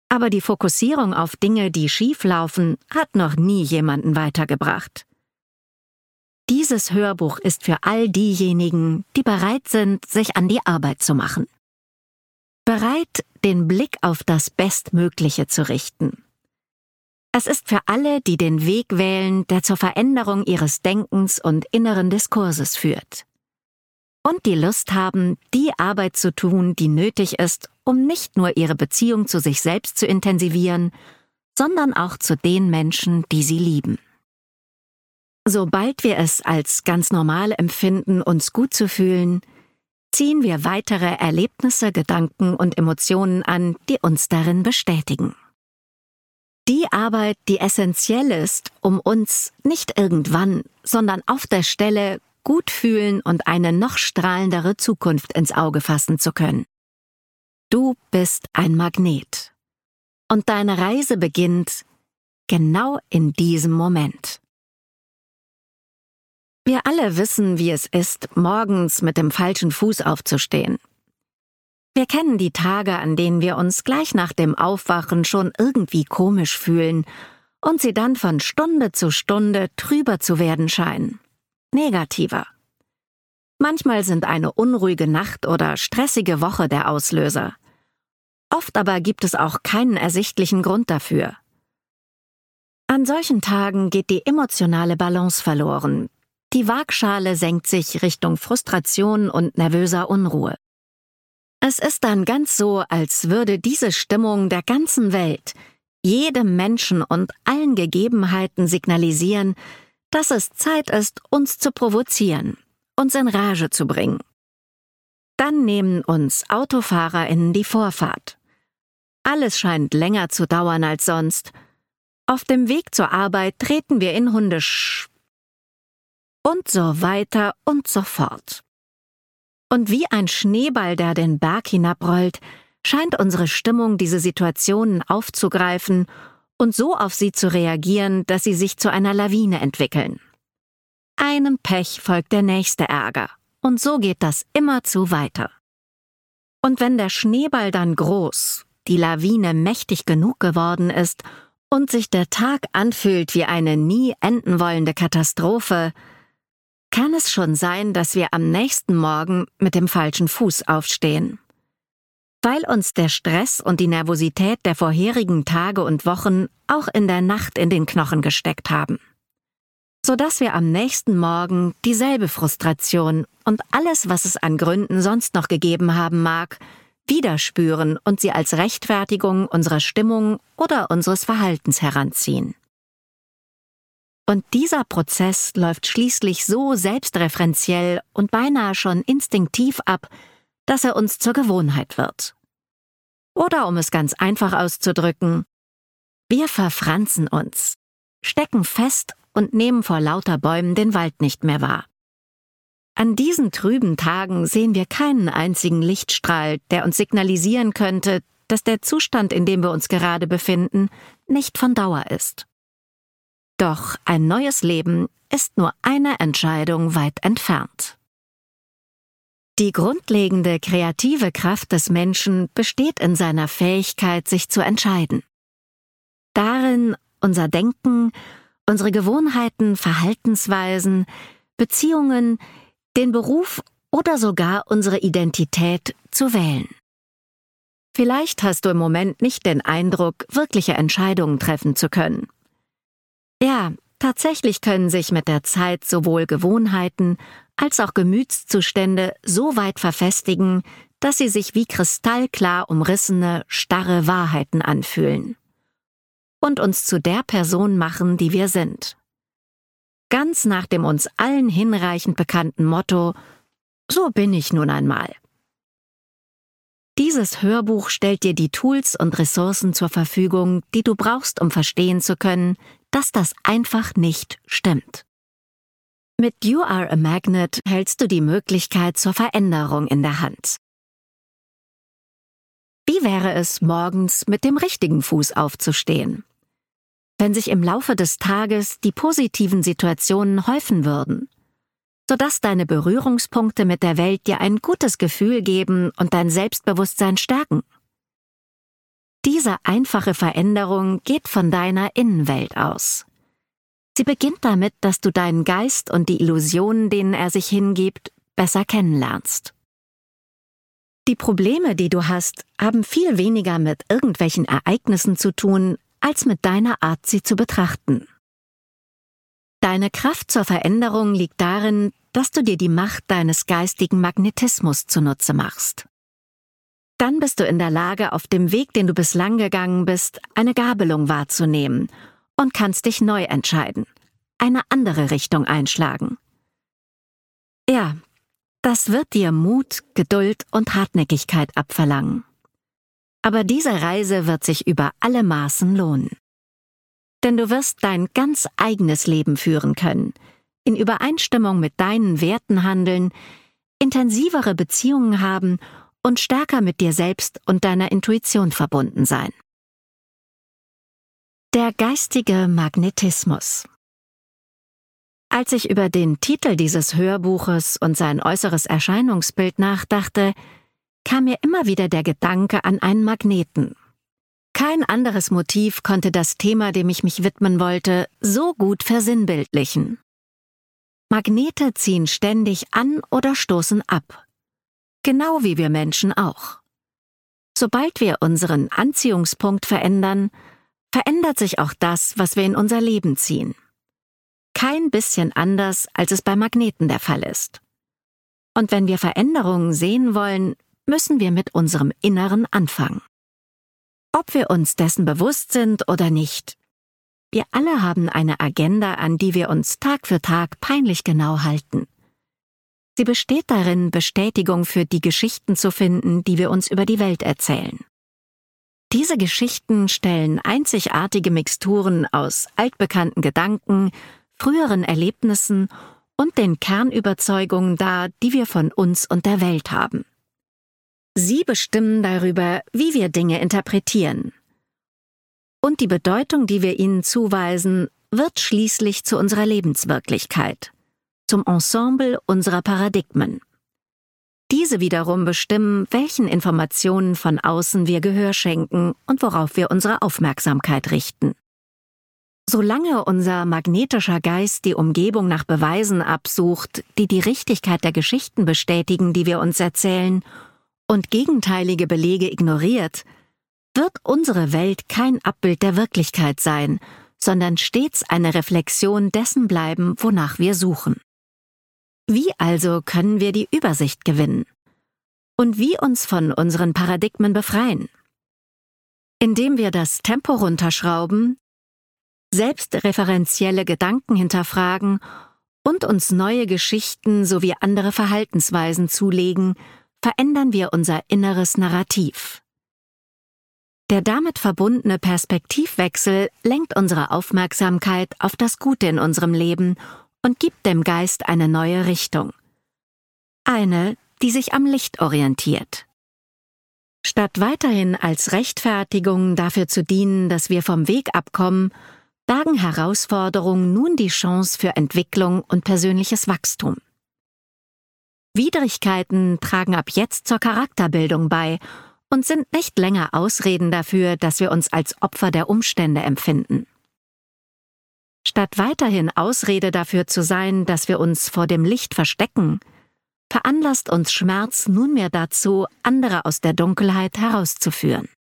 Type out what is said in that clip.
Aber die Fokussierung auf Dinge, die schief laufen, hat noch nie jemanden weitergebracht. Dieses Hörbuch ist für all diejenigen, die bereit sind, sich an die Arbeit zu machen. Bereit, den Blick auf das Bestmögliche zu richten. Es ist für alle, die den Weg wählen, der zur Veränderung ihres Denkens und inneren Diskurses führt. Und die Lust haben, die Arbeit zu tun, die nötig ist, um nicht nur ihre Beziehung zu sich selbst zu intensivieren, sondern auch zu den Menschen, die sie lieben. Sobald wir es als ganz normal empfinden, uns gut zu fühlen, ziehen wir weitere Erlebnisse, Gedanken und Emotionen an, die uns darin bestätigen. Die Arbeit, die essentiell ist, um uns nicht irgendwann, sondern auf der Stelle gut fühlen und eine noch strahlendere Zukunft ins Auge fassen zu können. Du bist ein Magnet. Und deine Reise beginnt genau in diesem Moment. Wir alle wissen, wie es ist, morgens mit dem falschen Fuß aufzustehen. Wir kennen die Tage, an denen wir uns gleich nach dem Aufwachen schon irgendwie komisch fühlen und sie dann von Stunde zu Stunde trüber zu werden scheinen. Negativer. Manchmal sind eine unruhige Nacht oder stressige Woche der Auslöser. Oft aber gibt es auch keinen ersichtlichen Grund dafür. An solchen Tagen geht die emotionale Balance verloren. Die Waagschale senkt sich Richtung Frustration und nervöser Unruhe. Es ist dann ganz so, als würde diese Stimmung der ganzen Welt, jedem Menschen und allen Gegebenheiten signalisieren, dass es Zeit ist, uns zu provozieren, uns in Rage zu bringen. Dann nehmen uns AutofahrerInnen die Vorfahrt. Alles scheint länger zu dauern als sonst. Auf dem Weg zur Arbeit treten wir in und so weiter und so fort. Und wie ein Schneeball, der den Berg hinabrollt, scheint unsere Stimmung diese Situationen aufzugreifen und so auf sie zu reagieren, dass sie sich zu einer Lawine entwickeln. Einem Pech folgt der nächste Ärger, und so geht das immerzu weiter. Und wenn der Schneeball dann groß, die Lawine mächtig genug geworden ist und sich der Tag anfühlt wie eine nie enden wollende Katastrophe, kann es schon sein, dass wir am nächsten Morgen mit dem falschen Fuß aufstehen. Weil uns der Stress und die Nervosität der vorherigen Tage und Wochen auch in der Nacht in den Knochen gesteckt haben. Sodass wir am nächsten Morgen dieselbe Frustration und alles, was es an Gründen sonst noch gegeben haben mag, wieder spüren und sie als Rechtfertigung unserer Stimmung oder unseres Verhaltens heranziehen. Und dieser Prozess läuft schließlich so selbstreferenziell und beinahe schon instinktiv ab, dass er uns zur Gewohnheit wird. Oder um es ganz einfach auszudrücken, wir verfranzen uns, stecken fest und nehmen vor lauter Bäumen den Wald nicht mehr wahr. An diesen trüben Tagen sehen wir keinen einzigen Lichtstrahl, der uns signalisieren könnte, dass der Zustand, in dem wir uns gerade befinden, nicht von Dauer ist. Doch ein neues Leben ist nur eine Entscheidung weit entfernt. Die grundlegende kreative Kraft des Menschen besteht in seiner Fähigkeit, sich zu entscheiden. Darin, unser Denken, unsere Gewohnheiten, Verhaltensweisen, Beziehungen, den Beruf oder sogar unsere Identität zu wählen. Vielleicht hast du im Moment nicht den Eindruck, wirkliche Entscheidungen treffen zu können. Ja, tatsächlich können sich mit der Zeit sowohl Gewohnheiten als auch Gemütszustände so weit verfestigen, dass sie sich wie kristallklar umrissene, starre Wahrheiten anfühlen und uns zu der Person machen, die wir sind. Ganz nach dem uns allen hinreichend bekannten Motto: So bin ich nun einmal. Dieses Hörbuch stellt dir die Tools und Ressourcen zur Verfügung, die du brauchst, um verstehen zu können, dass das einfach nicht stimmt. Mit You Are a Magnet hältst du die Möglichkeit zur Veränderung in der Hand. Wie wäre es, morgens mit dem richtigen Fuß aufzustehen? Wenn sich im Laufe des Tages die positiven Situationen häufen würden, sodass deine Berührungspunkte mit der Welt dir ein gutes Gefühl geben und dein Selbstbewusstsein stärken. Diese einfache Veränderung geht von deiner Innenwelt aus. Sie beginnt damit, dass du deinen Geist und die Illusionen, denen er sich hingibt, besser kennenlernst. Die Probleme, die du hast, haben viel weniger mit irgendwelchen Ereignissen zu tun, als mit deiner Art, sie zu betrachten. Deine Kraft zur Veränderung liegt darin, dass du dir die Macht deines geistigen Magnetismus zunutze machst. Dann bist du in der Lage, auf dem Weg, den du bislang gegangen bist, eine Gabelung wahrzunehmen und kannst dich neu entscheiden, eine andere Richtung einschlagen. Ja, das wird dir Mut, Geduld und Hartnäckigkeit abverlangen. Aber diese Reise wird sich über alle Maßen lohnen. Denn du wirst dein ganz eigenes Leben führen können, in Übereinstimmung mit deinen Werten handeln, intensivere Beziehungen haben und stärker mit dir selbst und deiner Intuition verbunden sein. Der geistige Magnetismus. Als ich über den Titel dieses Hörbuches und sein äußeres Erscheinungsbild nachdachte, kam mir immer wieder der Gedanke an einen Magneten. Kein anderes Motiv konnte das Thema, dem ich mich widmen wollte, so gut versinnbildlichen. Magnete ziehen ständig an oder stoßen ab. Genau wie wir Menschen auch. Sobald wir unseren Anziehungspunkt verändern, verändert sich auch das, was wir in unser Leben ziehen. Kein bisschen anders, als es bei Magneten der Fall ist. Und wenn wir Veränderungen sehen wollen, müssen wir mit unserem Inneren anfangen. Ob wir uns dessen bewusst sind oder nicht. Wir alle haben eine Agenda, an die wir uns Tag für Tag peinlich genau halten. Sie besteht darin, Bestätigung für die Geschichten zu finden, die wir uns über die Welt erzählen. Diese Geschichten stellen einzigartige Mixturen aus altbekannten Gedanken, früheren Erlebnissen und den Kernüberzeugungen dar, die wir von uns und der Welt haben. Sie bestimmen darüber, wie wir Dinge interpretieren. Und die Bedeutung, die wir ihnen zuweisen, wird schließlich zu unserer Lebenswirklichkeit, zum Ensemble unserer Paradigmen. Diese wiederum bestimmen, welchen Informationen von außen wir Gehör schenken und worauf wir unsere Aufmerksamkeit richten. Solange unser magnetischer Geist die Umgebung nach Beweisen absucht, die die Richtigkeit der Geschichten bestätigen, die wir uns erzählen, und gegenteilige Belege ignoriert, wird unsere Welt kein Abbild der Wirklichkeit sein, sondern stets eine Reflexion dessen bleiben, wonach wir suchen. Wie also können wir die Übersicht gewinnen? Und wie uns von unseren Paradigmen befreien? Indem wir das Tempo runterschrauben, selbstreferenzielle Gedanken hinterfragen und uns neue Geschichten sowie andere Verhaltensweisen zulegen, verändern wir unser inneres Narrativ. Der damit verbundene Perspektivwechsel lenkt unsere Aufmerksamkeit auf das Gute in unserem Leben und gibt dem Geist eine neue Richtung. Eine, die sich am Licht orientiert. Statt weiterhin als Rechtfertigung dafür zu dienen, dass wir vom Weg abkommen, bergen Herausforderungen nun die Chance für Entwicklung und persönliches Wachstum. Widrigkeiten tragen ab jetzt zur Charakterbildung bei und sind nicht länger Ausreden dafür, dass wir uns als Opfer der Umstände empfinden. Statt weiterhin Ausrede dafür zu sein, dass wir uns vor dem Licht verstecken, veranlasst uns Schmerz nunmehr dazu, andere aus der Dunkelheit herauszuführen.